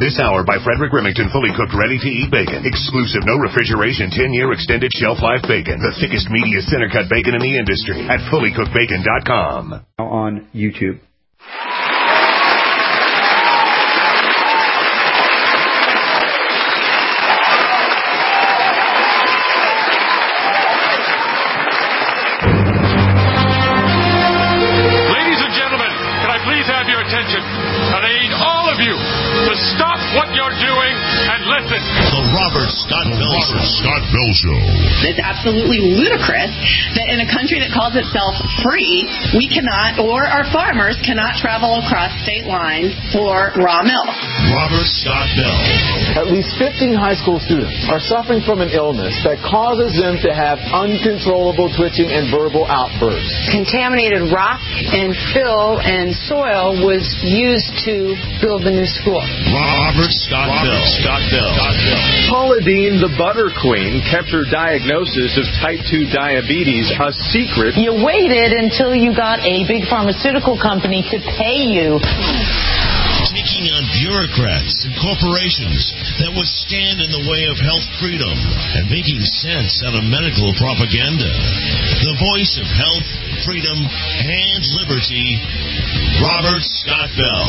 This hour by Frederick Remington, fully cooked, ready-to-eat bacon. Exclusive, no refrigeration, 10-year extended shelf life bacon. The thickest, meatiest, center-cut bacon in the industry at fullycookedbacon.com. On YouTube. Scott Bell Show. It's absolutely ludicrous that in a country that calls itself free, we cannot, or our farmers cannot travel across state lines for raw milk. Robert Scott Bell. At least 15 high school students are suffering from an illness that causes them to have uncontrollable twitching and verbal outbursts. Contaminated rock and fill and soil was used to build the new school. Robert Scott Bell. Scott Bell. Paula Deen, the butter queen, kept her diagnosis of type 2 diabetes a secret. You waited until you got a big pharmaceutical company to pay you. Taking on bureaucrats and corporations that would stand in the way of health freedom and making sense out of medical propaganda. The voice of health, freedom, and liberty, Robert Scott Bell.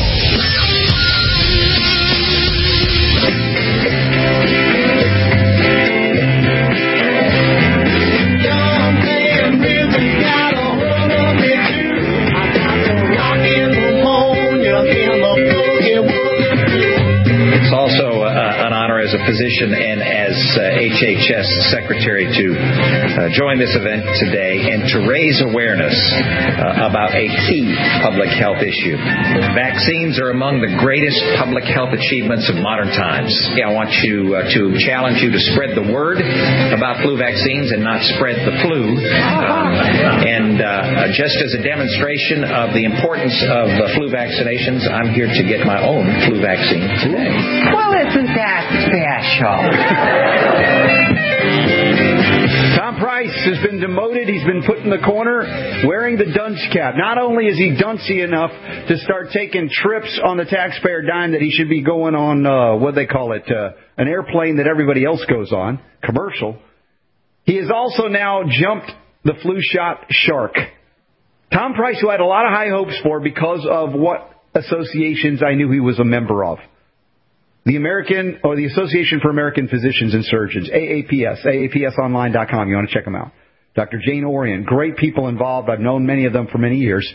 It's also an honor as a physician and as HHS Secretary to join this event today and to raise awareness about a key public health issue. Vaccines are among the greatest public health achievements of modern times. I want you to challenge you to spread the word about flu vaccines and not spread the flu. Just as a demonstration of the importance of flu vaccinations, I'm here to get my own flu vaccine today. Well, isn't that special? Tom Price has been demoted. He's been put in the corner wearing the dunce cap. Not only is he duncy enough to start taking trips on the taxpayer dime that he should be going on, what they call it, an airplane that everybody else goes on, commercial. He has also now jumped the flu shot shark. Tom Price, who I had a lot of high hopes for because of what associations I knew he was a member of. The Association for American Physicians and Surgeons, AAPS, AAPSonline.com. You want to check them out. Dr. Jane Orion, great people involved. I've known many of them for many years.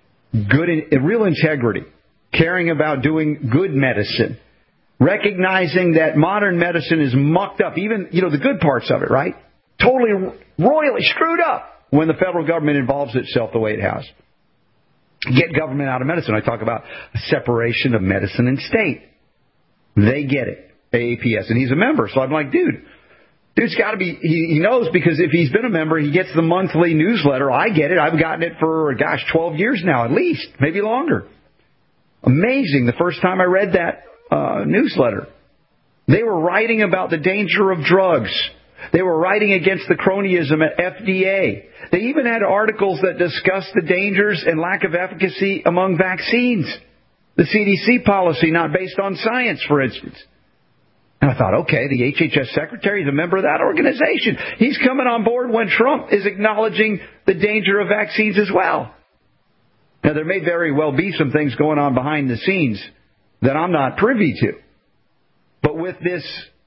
Real integrity, caring about doing good medicine, recognizing that modern medicine is mucked up, even, the good parts of it, right? Totally, royally screwed up when the federal government involves itself the way it has. Get government out of medicine. I talk about a separation of medicine and state. They get it, AAPS, and he's a member. So I'm like, dude's got to be, he knows, because if he's been a member, he gets the monthly newsletter. I get it. I've gotten it for, 12 years now at least, maybe longer. Amazing. The first time I read that newsletter, they were writing about the danger of drugs. They were writing against the cronyism at FDA. They even had articles that discussed the dangers and lack of efficacy among vaccines. The CDC policy not based on science, for instance. And I thought, okay, the HHS secretary is a member of that organization. He's coming on board when Trump is acknowledging the danger of vaccines as well. Now, there may very well be some things going on behind the scenes that I'm not privy to. But with this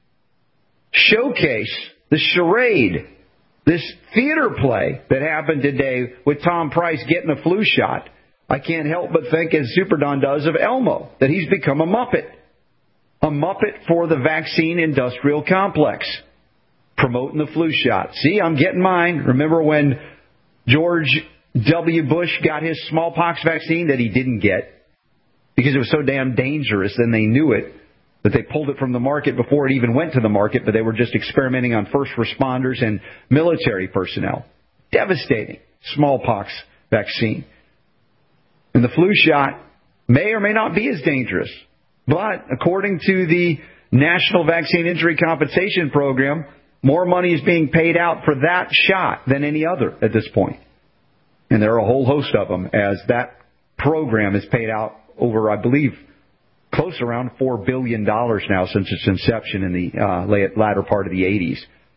showcase, the charade, this theater play that happened today with Tom Price getting a flu shot, I can't help but think, as Super Don does, of Elmo, that he's become a Muppet. A Muppet for the vaccine industrial complex, promoting the flu shot. See, I'm getting mine. Remember when George W. Bush got his smallpox vaccine that he didn't get because it was so damn dangerous, and they knew it, that they pulled it from the market before it even went to the market, but they were just experimenting on first responders and military personnel. Devastating smallpox vaccine. And the flu shot may or may not be as dangerous. But according to the National Vaccine Injury Compensation Program, more money is being paid out for that shot than any other at this point. And there are a whole host of them, as that program is paid out over, I believe, close around $4 billion now since its inception in the latter part of the 80s.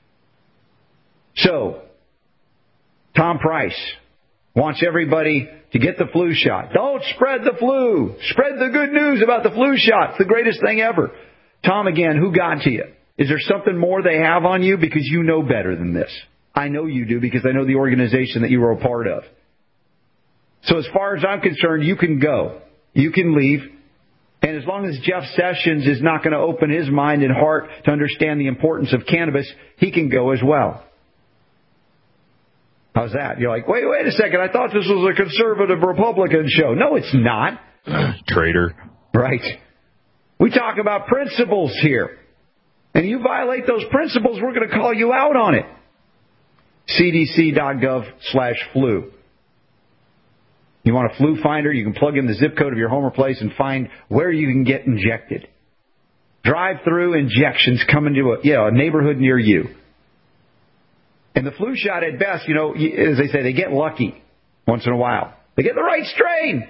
So, Tom Price wants everybody to get the flu shot. Don't spread the flu. Spread the good news about the flu shot. It's the greatest thing ever. Tom, again, who got to you? Is there something more they have on you? Because you know better than this. I know you do because I know the organization that you were a part of. So as far as I'm concerned, you can go. You can leave. And as long as Jeff Sessions is not going to open his mind and heart to understand the importance of cannabis, he can go as well. How's that? You're like, wait a second. I thought this was a conservative Republican show. No, it's not. Traitor. Right. We talk about principles here. And you violate those principles, we're going to call you out on it. CDC.gov/flu. You want a flu finder? You can plug in the zip code of your home or place and find where you can get injected. Drive-through injections coming to a neighborhood near you. And the flu shot at best, as they say, they get lucky once in a while. They get the right strain.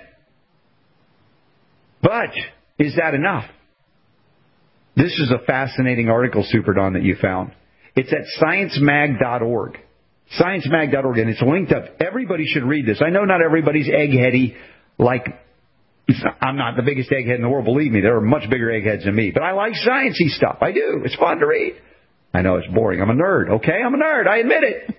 But is that enough? This is a fascinating article, Super Don, that you found. It's at sciencemag.org. Sciencemag.org, and it's linked up. Everybody should read this. I know not everybody's eggheady I'm not the biggest egghead in the world, believe me. There are much bigger eggheads than me. But I like sciencey stuff. I do. It's fun to read. I know it's boring. I'm a nerd, okay? I'm a nerd. I admit it.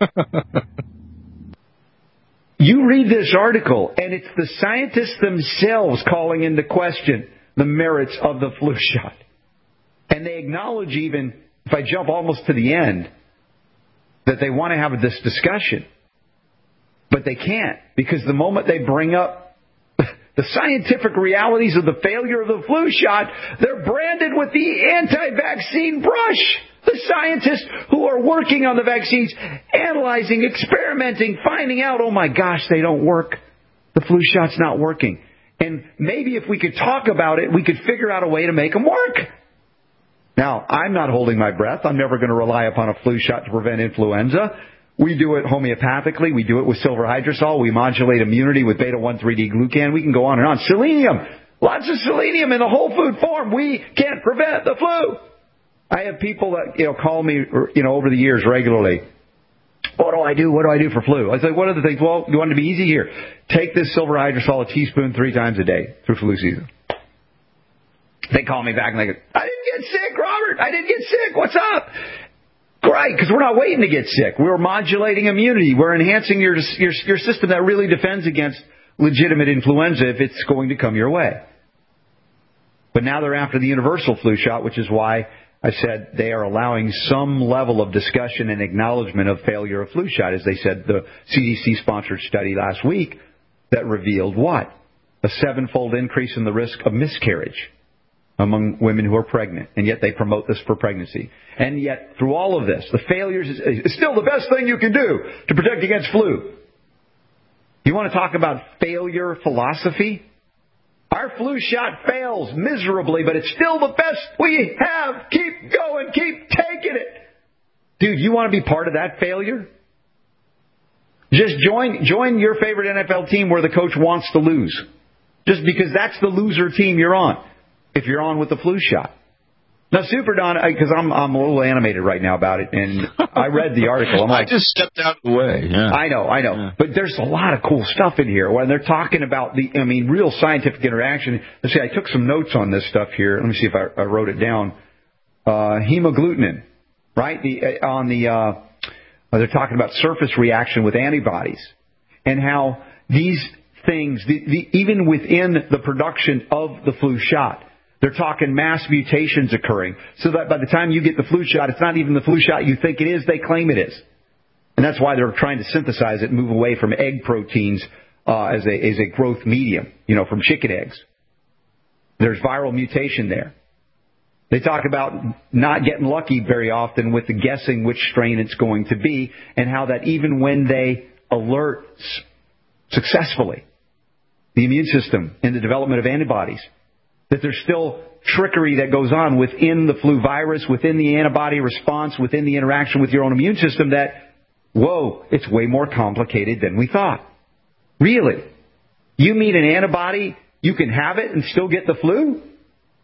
You read this article, and it's the scientists themselves calling into question the merits of the flu shot. And they acknowledge, even if I jump almost to the end, that they want to have this discussion. But they can't, because the moment they bring up the scientific realities of the failure of the flu shot, they're branded with the anti-vaccine brush. The scientists who are working on the vaccines, analyzing, experimenting, finding out, oh my gosh, they don't work. The flu shot's not working. And maybe if we could talk about it, we could figure out a way to make them work. Now, I'm not holding my breath. I'm never going to rely upon a flu shot to prevent influenza. We do it homeopathically. We do it with silver hydrosol. We modulate immunity with beta-1,3-D-glucan. We can go on and on. Selenium. Lots of selenium in the whole food form. We can't prevent the flu. I have people that, call me, over the years regularly. What do I do? What do I do for flu? I say, what are the things? Well, you want it to be easy here. Take this silver hydrosol, a teaspoon 3 times a day through flu season. They call me back and they go, I didn't get sick, Robert. I didn't get sick. What's up? Great, because we're not waiting to get sick. We're modulating immunity. We're enhancing your system that really defends against legitimate influenza if it's going to come your way. But now they're after the universal flu shot, which is why I said they are allowing some level of discussion and acknowledgement of failure of flu shot. As they said, the CDC-sponsored study last week that revealed what? A 7-fold increase in the risk of miscarriage among women who are pregnant, and yet they promote this for pregnancy. And yet, through all of this, the failures is still the best thing you can do to protect against flu. You want to talk about failure philosophy? Our flu shot fails miserably, but it's still the best we have. Keep going. Keep taking it. Dude, you want to be part of that failure? Just join your favorite NFL team where the coach wants to lose. Just because that's the loser team you're on. If you're on with the flu shot. Now, Super Don, because I'm a little animated right now about it, and I read the article. I'm like, I just stepped out of the way. Yeah. I know. Yeah. But there's a lot of cool stuff in here when they're talking about real scientific interaction. Let's see, I took some notes on this stuff here. Let me see if I wrote it down. Hemagglutinin, right? They're talking about surface reaction with antibodies and how these things, even within the production of the flu shot, they're talking mass mutations occurring, so that by the time you get the flu shot, it's not even the flu shot you think it is, they claim it is. And that's why they're trying to synthesize it and move away from egg proteins as a growth medium, from chicken eggs. There's viral mutation there. They talk about not getting lucky very often with the guessing which strain it's going to be, and how that even when they alert successfully the immune system in the development of antibodies, that there's still trickery that goes on within the flu virus, within the antibody response, within the interaction with your own immune system that, whoa, it's way more complicated than we thought. Really? You meet an antibody, you can have it and still get the flu?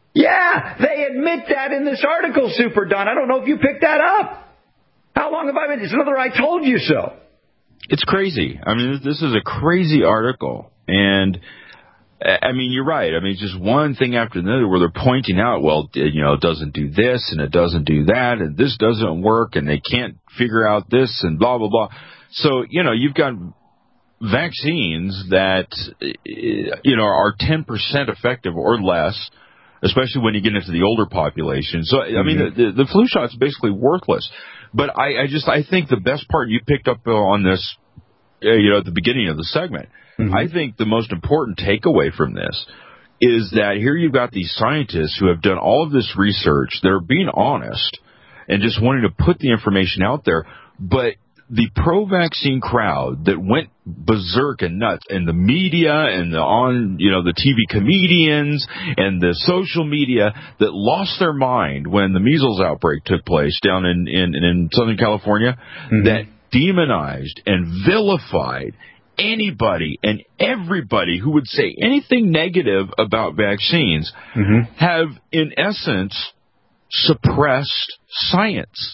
Yeah, they admit that in this article, Super Don. I don't know if you picked that up. How long have I been? It's another I told you so. It's crazy. I mean, this is a crazy article. And, I mean, you're right. I mean, it's just one thing after another where they're pointing out, well, you know, it doesn't do this and it doesn't do that and this doesn't work and they can't figure out this and blah, blah, blah. So, you know, you've got vaccines that, you know, are 10% effective or less, especially when you get into the older population. So, I mean, the flu shot's basically worthless. But I think the best part you picked up on this, you know, at the beginning of the segment, I think the most important takeaway from this is that here you've got these scientists who have done all of this research. They're being honest and just wanting to put the information out there. But the pro-vaccine crowd that went berserk and nuts, and the media and the TV comedians and the social media that lost their mind when the measles outbreak took place down in Southern California, that demonized and vilified anybody and everybody who would say anything negative about vaccines have, in essence, suppressed science.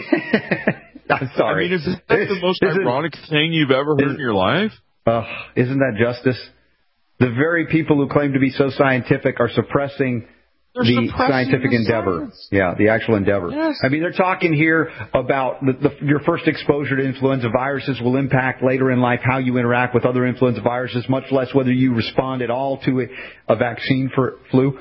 I'm sorry. I mean, is that the most ironic thing you've ever heard in your life? Isn't that justice? The very people who claim to be so scientific are suppressing the scientific endeavor. Science. Yeah, the actual endeavor. Yes. I mean, they're talking here about your first exposure to influenza viruses will impact later in life how you interact with other influenza viruses, much less whether you respond at all to a vaccine for flu.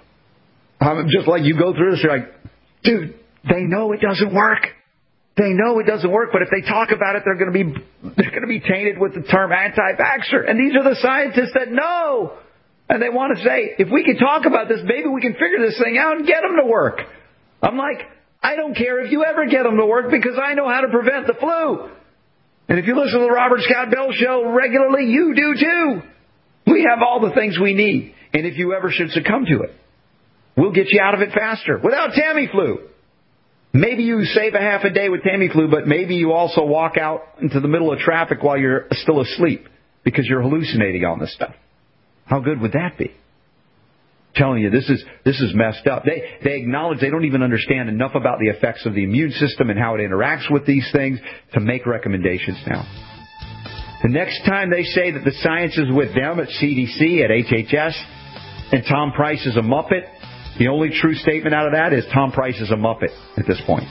Just like you go through this, you're like, dude, they know it doesn't work. They know it doesn't work, but if they talk about it, they're going to be tainted with the term anti-vaxxer. And these are the scientists that know. And they want to say, if we can talk about this, maybe we can figure this thing out and get them to work. I'm like, I don't care if you ever get them to work because I know how to prevent the flu. And if you listen to the Robert Scott Bell Show regularly, you do too. We have all the things we need. And if you ever should succumb to it, we'll get you out of it faster without Tamiflu. Maybe you save a half a day with Tamiflu, but maybe you also walk out into the middle of traffic while you're still asleep because you're hallucinating on this stuff. How good would that be? I'm telling you, this is messed up. They acknowledge they don't even understand enough about the effects of the immune system and how it interacts with these things to make recommendations now. The next time they say that the science is with them at CDC, at HHS, and Tom Price is a Muppet, the only true statement out of that is Tom Price is a Muppet at this point.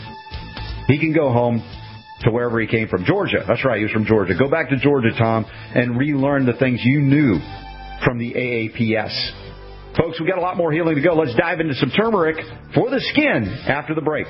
He can go home to wherever he came from. Georgia. That's right, he was from Georgia. Go back to Georgia, Tom, and relearn the things you knew from the AAPS. Folks, we got a lot more healing to go. Let's dive into some turmeric for the skin after the break.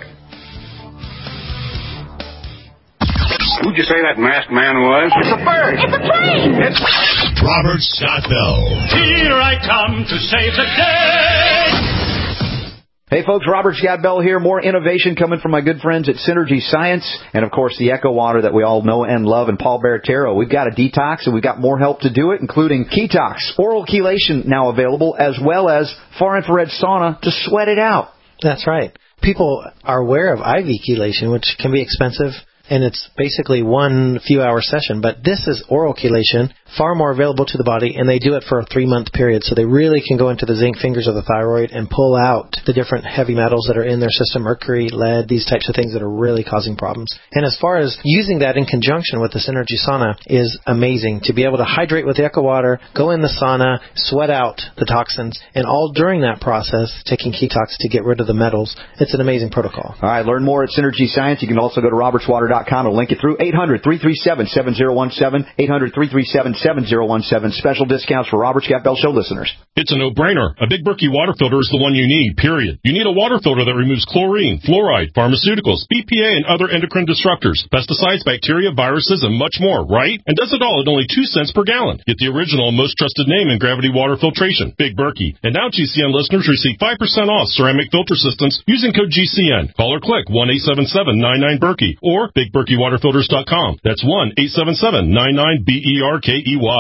Who'd you say that masked man was? It's a bird. It's a plane. It's Robert Scott Bell. Here I come to save the day. Hey folks, Robert Scott Bell here. More innovation coming from my good friends at Synergy Science and, of course, the Echo Water that we all know and love, and Paul Baratero. We've got a detox, and we've got more help to do it, including Ketox, oral chelation now available, as well as far-infrared sauna to sweat it out. That's right. People are aware of IV chelation, which can be expensive, and it's basically one few-hour session. But this is oral chelation, far more available to the body, and they do it for a 3-month period. So they really can go into the zinc fingers of the thyroid and pull out the different heavy metals that are in their system, mercury, lead, these types of things that are really causing problems. And as far as using that in conjunction with the Synergy Sauna is amazing. To be able to hydrate with the Echo Water, go in the sauna, sweat out the toxins, and all during that process, taking Ketox to get rid of the metals. It's an amazing protocol. All right, learn more at Synergy Science. You can also go to robertswater.com and link it through 800-337-7017, 800-337-7017. Special discounts for Robert Scott Bell Show listeners. It's a no-brainer. A Big Berkey water filter is the one you need, period. You need a water filter that removes chlorine, fluoride, pharmaceuticals, BPA, and other endocrine disruptors, pesticides, bacteria, viruses, and much more, right? And does it all at only 2 cents per gallon. Get the original and most trusted name in gravity water filtration, Big Berkey. And now GCN listeners receive 5% off ceramic filter systems using code GCN. Call or click 1-877-99-BERKEY or BigBerkeyWaterFilters.com. That's 1-877-99-BERKEY.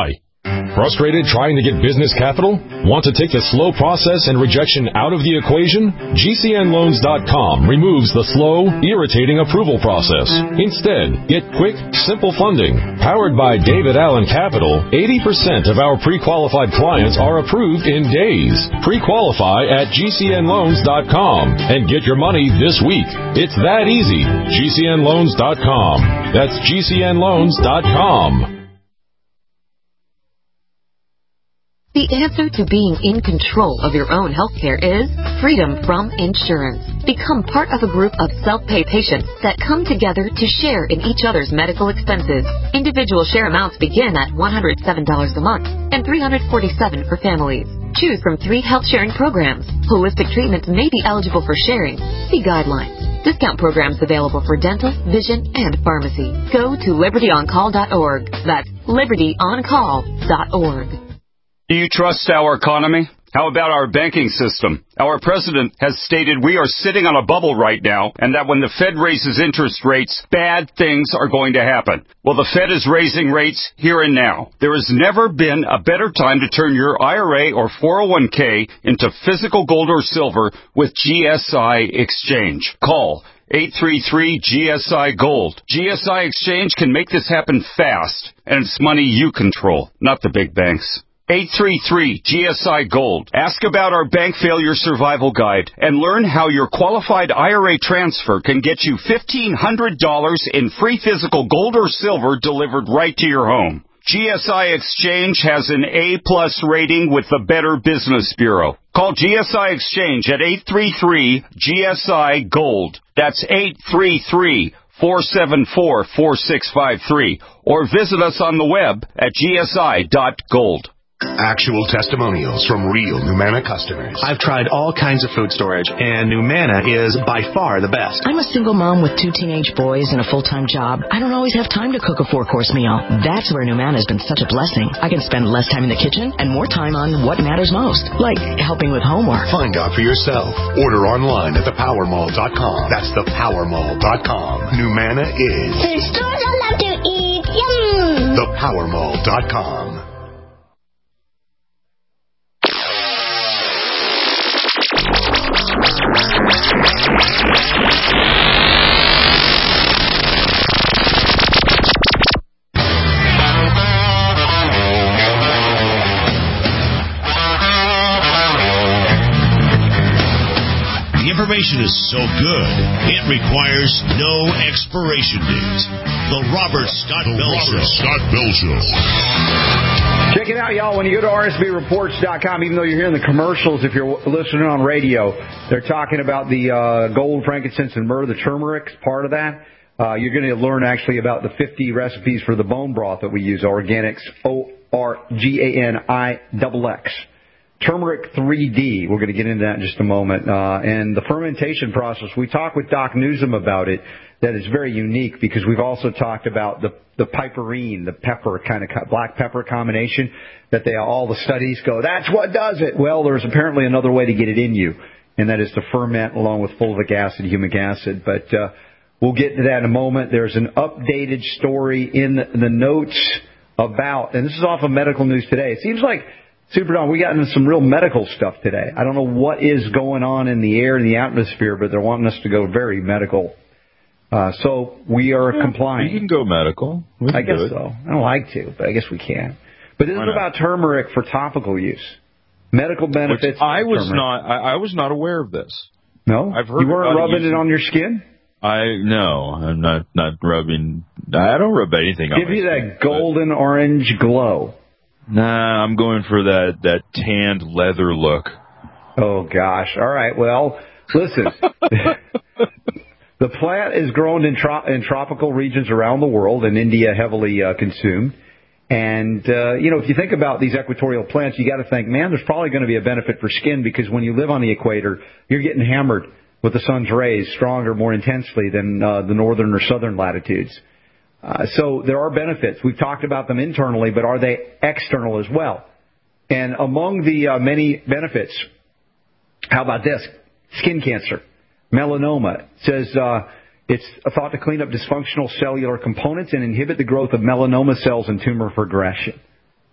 Frustrated trying to get business capital? Want to take the slow process and rejection out of the equation? GCNloans.com removes the slow, irritating approval process. Instead, get quick, simple funding. Powered by David Allen Capital, 80% of our pre-qualified clients are approved in days. Pre-qualify at GCNloans.com and get your money this week. It's that easy. GCNloans.com. That's GCNloans.com. The answer to being in control of your own healthcare is freedom from insurance. Become part of a group of self-pay patients that come together to share in each other's medical expenses. Individual share amounts begin at $107 a month and $347 for families. Choose from 3 health sharing programs. Holistic treatments may be eligible for sharing. See guidelines. Discount programs available for dental, vision, and pharmacy. Go to libertyoncall.org. That's libertyoncall.org. Do you trust our economy? How about our banking system? Our president has stated we are sitting on a bubble right now, and that when the Fed raises interest rates, bad things are going to happen. Well, the Fed is raising rates here and now. There has never been a better time to turn your IRA or 401k into physical gold or silver with GSI Exchange. Call 833-GSI-GOLD. GSI Exchange can make this happen fast, and it's money you control, not the big banks. 833-GSI-GOLD. Ask about our bank failure survival guide and learn how your qualified IRA transfer can get you $1,500 in free physical gold or silver delivered right to your home. GSI Exchange has an A+ rating with the Better Business Bureau. Call GSI Exchange at 833-GSI-GOLD. That's 833-474-4653. Or visit us on the web at gsi.gold. Actual testimonials from real Numanna customers. I've tried all kinds of food storage, and Numanna is by far the best. I'm a single mom with 2 teenage boys and a full-time job. I don't always have time to cook a 4-course meal. That's where Numanna has been such a blessing. I can spend less time in the kitchen and more time on what matters most, like helping with homework. Find out for yourself. Order online at thepowermall.com. That's thepowermall.com. Numanna is food stores I love to eat. Yum! Thepowermall.com. The information is so good, it requires no expiration date. The Robert Scott Bell Show. Check it out, y'all. When you go to rsbreports.com, even though you're hearing the commercials, if you're listening on radio, they're talking about the gold, frankincense, and myrrh. The turmeric's part of that. You're going to learn actually about the 50 recipes for the bone broth that we use, Organix, ORGANIXX. Turmeric 3D. We're going to get into that in just a moment. And the fermentation process, we talked with Doc Newsom about it. That is very unique because we've also talked about the piperine, the pepper kind of black pepper combination that all the studies go, that's what does it. Well, there's apparently another way to get it in you, and that is to ferment along with fulvic acid, humic acid. But we'll get to that in a moment. There's an updated story in the notes about, and this is off of Medical News Today. It seems like, Super Don, we got into some real medical stuff today. I don't know what is going on in the air and the atmosphere, but they're wanting us to go very medical. So we are complying. You can go medical. I guess so. I don't like to, but I guess we can. But this is about turmeric for topical use. Medical benefits. I was not aware of this. No? I've heard you weren't rubbing it on your skin? No, I'm not rubbing. I don't rub anything on my skin. Give you that golden orange glow. Nah, I'm going for that tanned leather look. Oh, gosh. All right. Well, listen. The plant is grown in tropical regions around the world, and India heavily consumed. And, if you think about these equatorial plants, you got to think, man, there's probably going to be a benefit for skin because when you live on the equator, you're getting hammered with the sun's rays stronger, more intensely than the northern or southern latitudes. So there are benefits. We've talked about them internally, but are they external as well? And among the many benefits, how about this? Skin cancer, melanoma. It says it's thought to clean up dysfunctional cellular components and inhibit the growth of melanoma cells and tumor progression.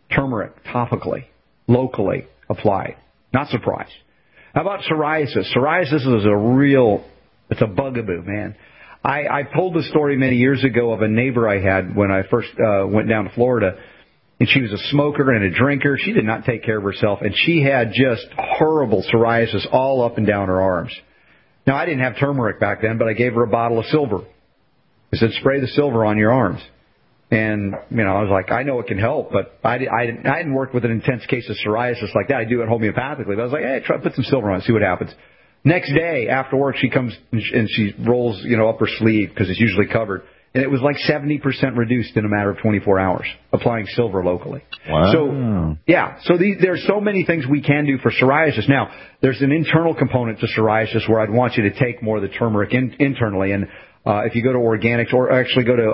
turmeric topically, locally applied. Not surprised. How about psoriasis? Psoriasis is it's a bugaboo, man. I told the story many years ago of a neighbor I had when I first went down to Florida, and she was a smoker and a drinker. She did not take care of herself, and she had just horrible psoriasis all up and down her arms. Now, I didn't have turmeric back then, but I gave her a bottle of silver. I said, spray the silver on your arms. And, I was like, I know it can help, but I hadn't worked with an intense case of psoriasis like that. I do it homeopathically. But I was like, hey, put some silver on it, see what happens. Next day, after work, she comes and she rolls, up her sleeve because it's usually covered. And it was like 70% reduced in a matter of 24 hours, applying silver locally. Wow. So there's so many things we can do for psoriasis. Now, there's an internal component to psoriasis where I'd want you to take more of the turmeric internally. And if you go to Organics, or actually go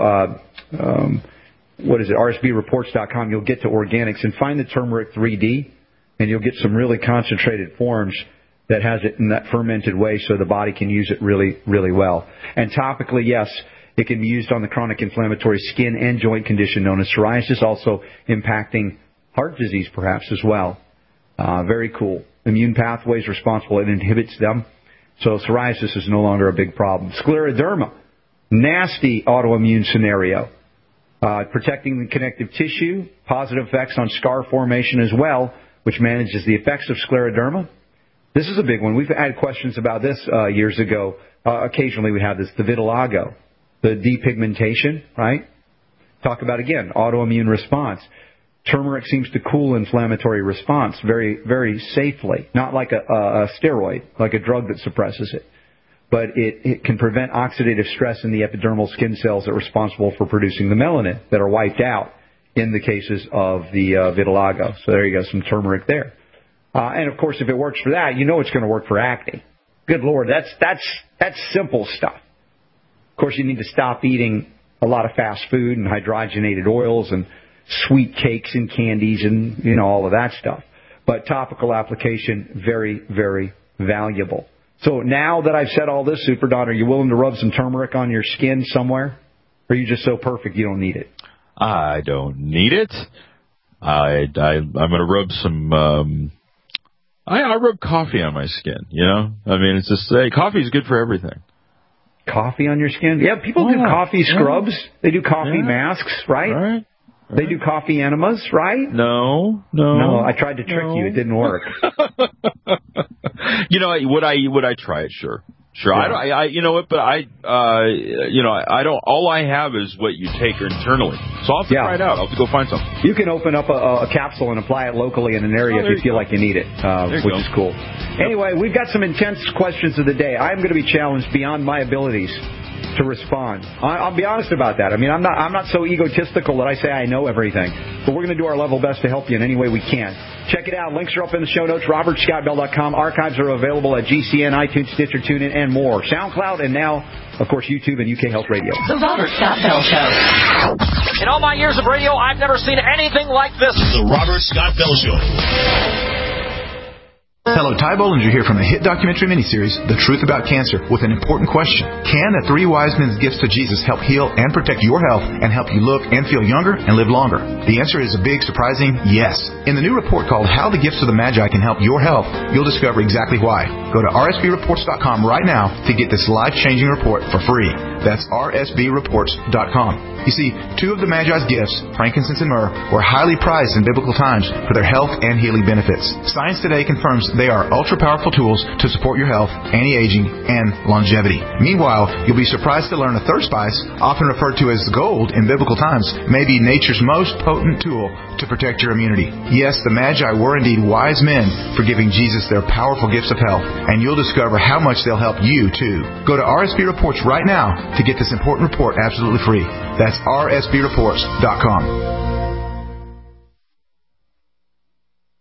to, rsbreports.com, you'll get to Organics and find the turmeric 3D, and you'll get some really concentrated forms that has it in that fermented way so the body can use it really, really well. And topically, yes, it can be used on the chronic inflammatory skin and joint condition known as psoriasis, also impacting heart disease perhaps as well. Very cool. Immune pathways responsible, it inhibits them. So psoriasis is no longer a big problem. Scleroderma, nasty autoimmune scenario. Protecting the connective tissue, positive effects on scar formation as well, which manages the effects of scleroderma. This is a big one. We've had questions about this years ago. Occasionally we have this, the vitiligo, the depigmentation, right? Talk about, again, autoimmune response. Turmeric seems to cool inflammatory response very, very safely, not like a steroid, like a drug that suppresses it. But it can prevent oxidative stress in the epidermal skin cells that are responsible for producing the melanin that are wiped out in the cases of the vitiligo. So there you go, some turmeric there. And, of course, if it works for that, it's going to work for acne. Good Lord, that's simple stuff. Of course, you need to stop eating a lot of fast food and hydrogenated oils and sweet cakes and candies and, all of that stuff. But topical application, very, very valuable. So now that I've said all this, Super Don, are you willing to rub some turmeric on your skin somewhere? Or are you just so perfect you don't need it? I don't need it. I'm going to rub some... I rub coffee on my skin, it's just, coffee is good for everything. Coffee on your skin? Yeah, people do coffee scrubs. They do coffee masks, right? They do coffee enemas, right? No. I tried to trick you. It didn't work. Would I try it? Sure. Yeah. I don't. All I have is what you take internally. So I'll have to try it out. I'll have to go find something. You can open up a capsule and apply it locally in an area if you feel like you need it, which is cool. Anyway, we've got some intense questions of the day. I'm going to be challenged beyond my abilities to respond. I'll be honest about that. I'm not so egotistical that I say I know everything, but we're going to do our level best to help you in any way we can. Check it out. Links are up in the show notes, robertscottbell.com. Archives are available at GCN, iTunes, Stitcher, TuneIn, and more. SoundCloud, and now, of course, YouTube and UK Health Radio. The Robert Scott Bell Show. In all my years of radio, I've never seen anything like this. The Robert Scott Bell Show. Hello, Ty Bollinger here from the hit documentary miniseries, The Truth About Cancer, with an important question. Can the 3 wise men's gifts to Jesus help heal and protect your health and help you look and feel younger and live longer? The answer is a big, surprising yes. In the new report called How the Gifts of the Magi Can Help Your Health, you'll discover exactly why. Go to rsbreports.com right now to get this life-changing report for free. That's rsbreports.com. You see, 2 of the Magi's gifts, frankincense and myrrh, were highly prized in biblical times for their health and healing benefits. Science today confirms they are ultra-powerful tools to support your health, anti-aging, and longevity. Meanwhile, you'll be surprised to learn a third spice, often referred to as gold in biblical times, may be nature's most potent tool to protect your immunity. Yes, the Magi were indeed wise men for giving Jesus their powerful gifts of health, and you'll discover how much they'll help you, too. Go to RSB Reports right now to get this important report absolutely free. That's rsbreports.com.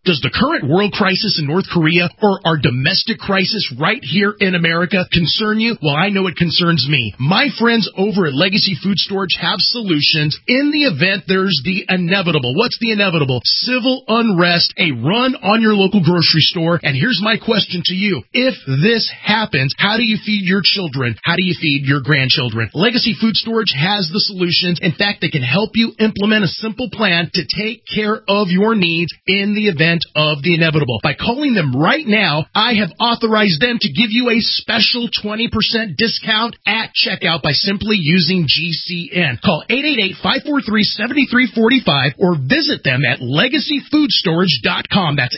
Does the current world crisis in North Korea or our domestic crisis right here in America concern you? Well, I know it concerns me. My friends over at Legacy Food Storage have solutions in the event there's the inevitable. What's the inevitable? Civil unrest, a run on your local grocery store. And here's my question to you. If this happens, how do you feed your children? How do you feed your grandchildren? Legacy Food Storage has the solutions. In fact, they can help you implement a simple plan to take care of your needs in the event of the inevitable. By calling them right now, I have authorized them to give you a special 20% discount at checkout by simply using GCN. Call 888-543-7345 or visit them at LegacyFoodStorage.com. That's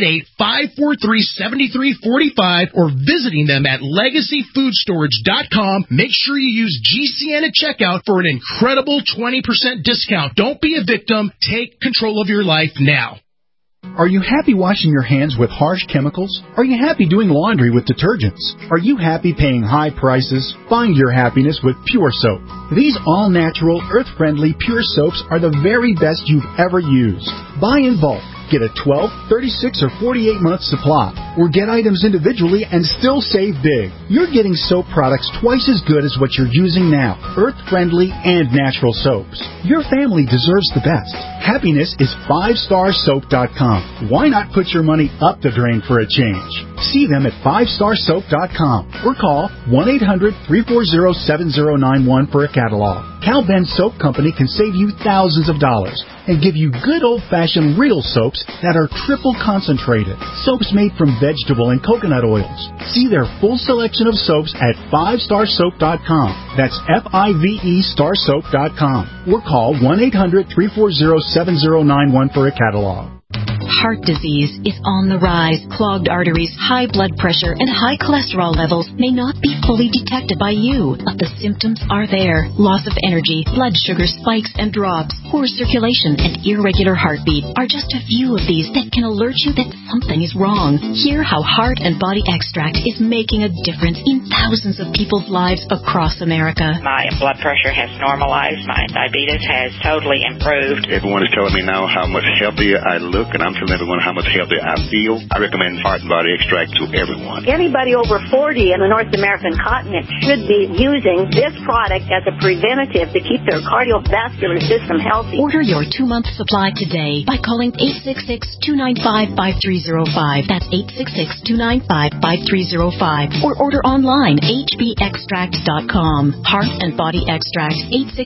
888-543-7345 or visiting them at LegacyFoodStorage.com. Make sure you use GCN at checkout for an incredible 20% discount. Don't be a victim. Take control of your life now. Are you happy washing your hands with harsh chemicals? Are you happy doing laundry with detergents? Are you happy paying high prices? Find your happiness with Pure Soap. These all-natural, earth-friendly Pure Soaps are the very best you've ever used. Buy in bulk. Get a 12, 36, or 48-month supply, or get items individually and still save big. You're getting soap products twice as good as what you're using now, earth-friendly and natural soaps. Your family deserves the best. Happiness is 5starsoap.com. Why not put your money up the drain for a change? See them at 5starsoap.com or call 1-800-340-7091 for a catalog. Cal Ben Soap Company can save you thousands of dollars and give you good old-fashioned real soaps that are triple concentrated. Soaps made from vegetable and coconut oils. See their full selection of soaps at 5starsoap.com. That's F-I-V-E starsoap.com. Or call 1-800-340-7091 for a catalog. Heart disease is on the rise. Clogged arteries, high blood pressure, and high cholesterol levels may not be fully detected by you, but the symptoms are there. Loss of energy, blood sugar spikes and drops, poor circulation, and irregular heartbeat are just a few of these that can alert you that something is wrong. Hear how Heart and Body Extract is making a difference in thousands of people's lives across America. My blood pressure has normalized. My diabetes has totally improved. Everyone is telling me now how much healthier I look, and I'm telling everyone how much healthier I feel. I recommend Heart and Body Extract to everyone. Anybody over 40 in the North American continent should be using this product as a preventative to keep their cardiovascular system healthy. Order your 2-month supply today by calling 866-295-5305. That's 866-295-5305. Or order online, hbextract.com. Heart and Body Extract,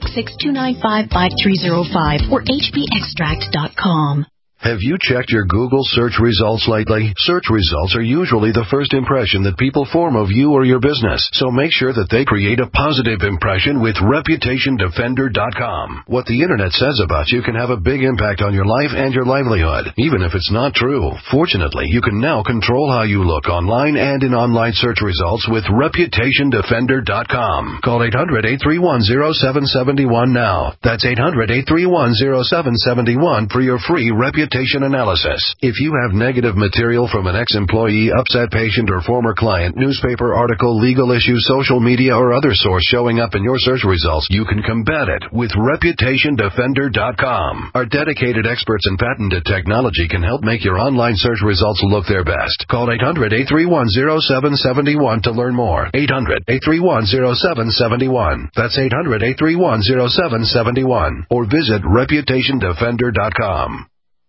866-295-5305 or hbextract.com. Have you checked your Google search results lately? Search results are usually the first impression that people form of you or your business, so make sure that they create a positive impression with ReputationDefender.com. What the Internet says about you can have a big impact on your life and your livelihood, even if it's not true. Fortunately, you can now control how you look online and in online search results with ReputationDefender.com. Call 800-831-0771 now. That's 800-831-0771 for your free reputation analysis. If you have negative material from an ex-employee, upset patient, or former client, newspaper article, legal issue, social media, or other source showing up in your search results, you can combat it with ReputationDefender.com. Our dedicated experts and patented technology can help make your online search results look their best. Call 800-831-0771 to learn more. 800-831-0771. That's 800-831-0771. Or visit ReputationDefender.com.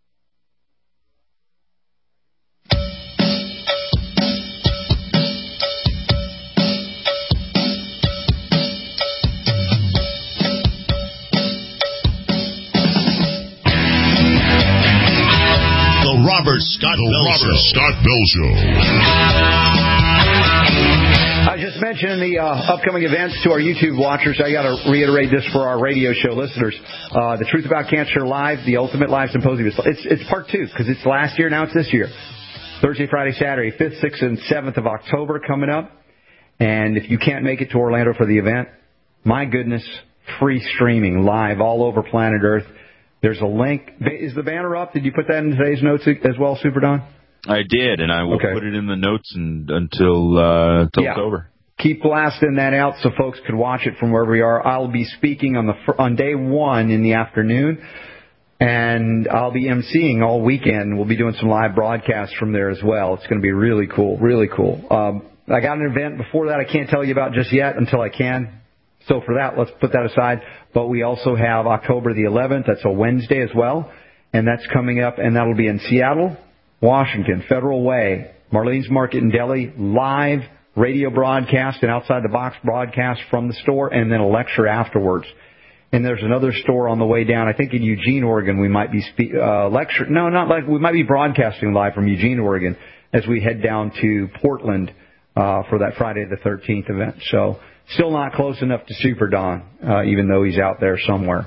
Robert Scott Bell Show. I just mentioned the upcoming events to our YouTube watchers. I got to reiterate this for our radio show listeners. The Truth About Cancer Live, the Ultimate Live Symposium. It's part 2 because it's last year, now it's this year. Thursday, Friday, Saturday, 5th, 6th, and 7th of October coming up. And if you can't make it to Orlando for the event, my goodness, free streaming live all over planet Earth. There's a link. Is the banner up? Did you put that in today's notes as well, Super Don? I did, and I will put it in the notes until October. Keep blasting that out so folks could watch it from wherever we are. I'll be speaking on day 1 in the afternoon. And I'll be emceeing all weekend. We'll be doing some live broadcasts from there as well. It's going to be really cool, really cool. I got an event before that I can't tell you about just yet until I can. So for that, let's put that aside. But we also have October the 11th. That's a Wednesday as well. And that's coming up, and that'll be in Seattle, Washington, Federal Way, Marlene's Market and Deli, live radio broadcast and outside the box broadcast from the store, and then a lecture afterwards. And there's another store on the way down. I think in Eugene, Oregon, we might be we might be broadcasting live from Eugene, Oregon, as we head down to Portland for that Friday the 13th event. So still not close enough to Super Don, even though he's out there somewhere.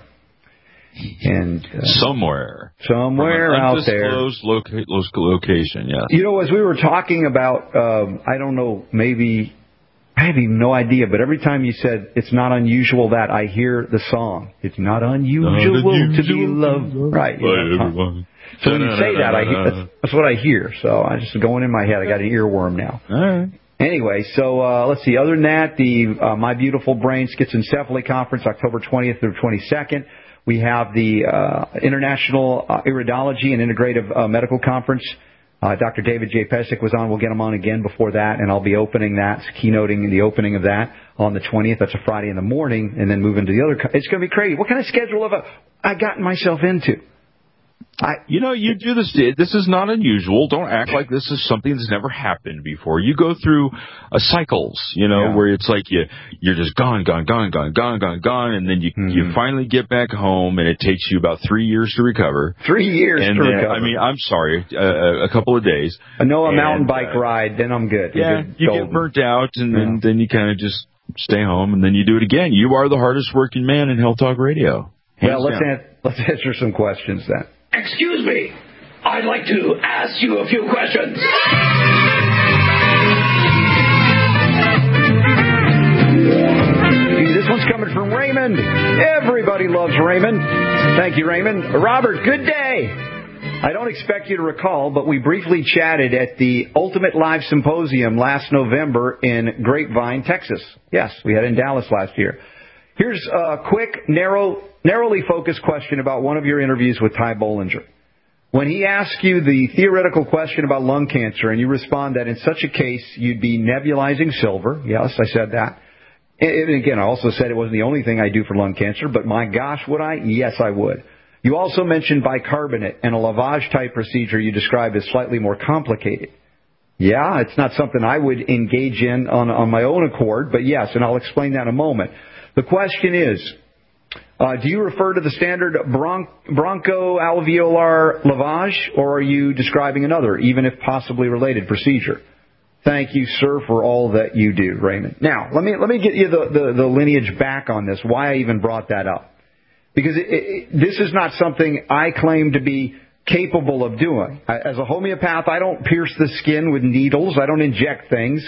And somewhere out there, undisclosed location. Yeah. You know, as we were talking about, I don't know, maybe I have even no idea. But every time you said it's not unusual that I hear the song, it's not unusual to be loved, right? Everyone. So when you say that, that's what I hear. So I just going in my head. I got an earworm now. All right. Anyway, so let's see. Other than that, the My Beautiful Brain Schizencephaly Conference, October 20th through 22nd. We have the International Iridology and Integrative Medical Conference. Dr. David J. Pesek was on. We'll get him on again before that, and I'll be opening that, keynoting the opening of that on the 20th. That's a Friday in the morning, and then move into the other. It's going to be crazy. What kind of schedule have I gotten myself into? You do this. This is not unusual. Don't act like this is something that's never happened before. You go through cycles, where it's like you're just gone, and then you finally get back home, and it takes you about 3 years to recover. 3 years to recover. I mean, I'm sorry, a couple of days. A mountain bike ride, then I'm good. Yeah, you get burnt out, and then you kind of just stay home, and then you do it again. You are the hardest working man in Health Talk Radio. Well, let's answer some questions then. Excuse me, I'd like to ask you a few questions. This one's coming from Raymond. Everybody loves Raymond. Thank you, Raymond. Robert, good day. I don't expect you to recall, but we briefly chatted at the Ultimate Live Symposium last November in Grapevine, Texas. Yes, we had it in Dallas last year. Here's a quick, narrowly focused question about one of your interviews with Ty Bollinger. When he asked you the theoretical question about lung cancer, and you respond that in such a case you'd be nebulizing silver. Yes, I said that. And again, I also said it wasn't the only thing I do for lung cancer, but my gosh, would I? Yes, I would. You also mentioned bicarbonate and a lavage-type procedure you described as slightly more complicated. Yeah, it's not something I would engage in on my own accord, but yes, and I'll explain that in a moment. The question is, do you refer to the standard bronchoalveolar lavage, or are you describing another, even if possibly related procedure? Thank you, sir, for all that you do, Raymond. Now, let me get you the lineage back on this, why I even brought that up. Because this is not something I claim to be capable of doing. As a homeopath, I don't pierce the skin with needles. I don't inject things.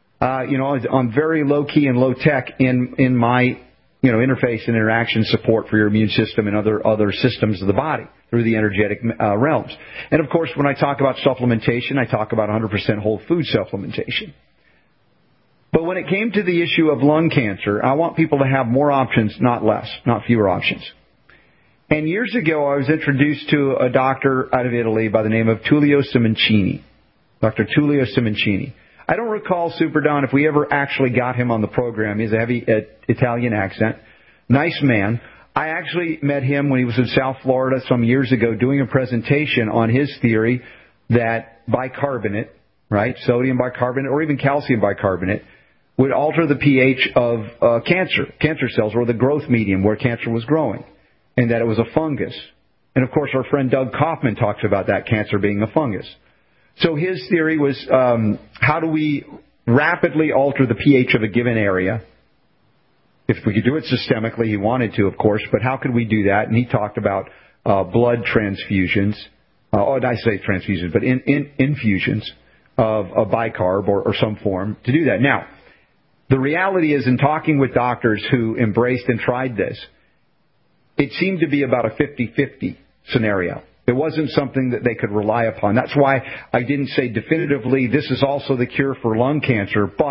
I'm very low-key and low-tech in my, interface and interaction support for your immune system and other systems of the body through the energetic realms. And, of course, when I talk about supplementation, I talk about 100% whole food supplementation. But when it came to the issue of lung cancer, I want people to have more options, not less, not fewer options. And years ago, I was introduced to a doctor out of Italy by the name of Tullio Simoncini, Dr. Tullio Simoncini. I don't recall, Super Don, if we ever actually got him on the program. He has a heavy Italian accent. Nice man. I actually met him when he was in South Florida some years ago doing a presentation on his theory that bicarbonate, right, sodium bicarbonate or even calcium bicarbonate, would alter the pH of cancer cells, or the growth medium where cancer was growing, and that it was a fungus. And, of course, our friend Doug Kaufman talks about that cancer being a fungus. So his theory was, how do we rapidly alter the pH of a given area? If we could do it systemically, he wanted to, of course, but how could we do that? And he talked about blood transfusions. I say transfusions, but infusions of a bicarb or some form to do that. Now, the reality is, in talking with doctors who embraced and tried this, it seemed to be about a 50-50 scenario. It wasn't something that they could rely upon. That's why I didn't say definitively this is also the cure for lung cancer, but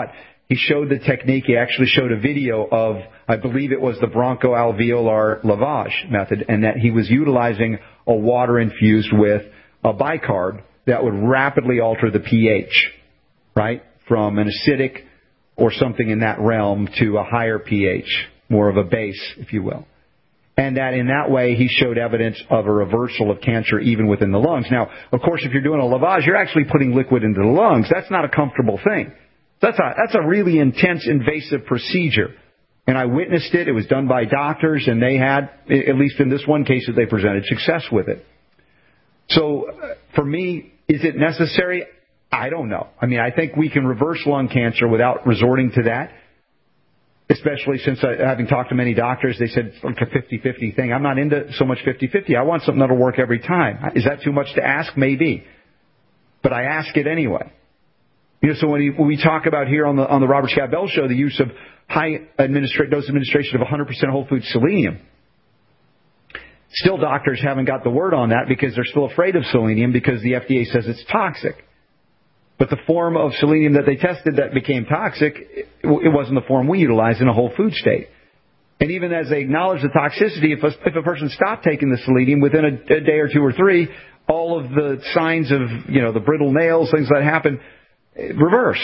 He showed the technique. He actually showed a video of, I believe it was the bronchoalveolar lavage method, and that he was utilizing a water infused with a bicarb that would rapidly alter the pH, right, from an acidic or something in that realm to a higher pH, more of a base, if you will. And that in that way, he showed evidence of a reversal of cancer even within the lungs. Now, of course, if you're doing a lavage, you're actually putting liquid into the lungs. That's not a comfortable thing. That's a really intense, invasive procedure. And I witnessed it. It was done by doctors, and they had, at least in this one case that they presented, success with it. So, for me, is it necessary? I don't know. I mean, I think we can reverse lung cancer without resorting to that, especially since having talked to many doctors, they said it's like a 50-50 thing. I'm not into so much 50-50. I want something that'll work every time. Is that too much to ask? Maybe. But I ask it anyway. You know, so when we talk about here on the Robert Scott Bell Show, the use of high dose administration of 100% whole food selenium, still doctors haven't got the word on that because they're still afraid of selenium because the FDA says it's toxic. But the form of selenium that they tested that became toxic, it wasn't the form we utilize in a whole food state. And even as they acknowledge the toxicity, if a person stopped taking the selenium within a day or two or three, all of the signs of, the brittle nails, things that happen, reverse.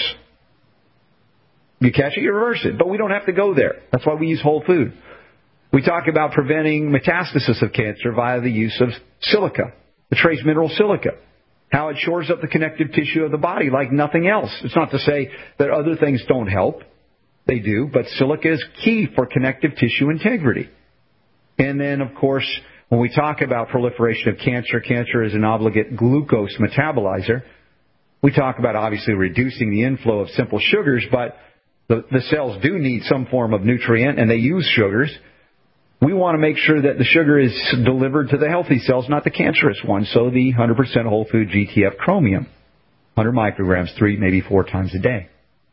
You catch it, you reverse it. But we don't have to go there. That's why we use whole food. We talk about preventing metastasis of cancer via the use of silica, the trace mineral silica, how it shores up the connective tissue of the body like nothing else. It's not to say that other things don't help. They do, but silica is key for connective tissue integrity. And then, of course, when we talk about proliferation of cancer, cancer is an obligate glucose metabolizer. We talk about obviously reducing the inflow of simple sugars, but the cells do need some form of nutrient, and they use sugars. We want to make sure that the sugar is delivered to the healthy cells, not the cancerous ones. So the 100% whole food GTF chromium, 100 micrograms, 3, maybe 4 times a day.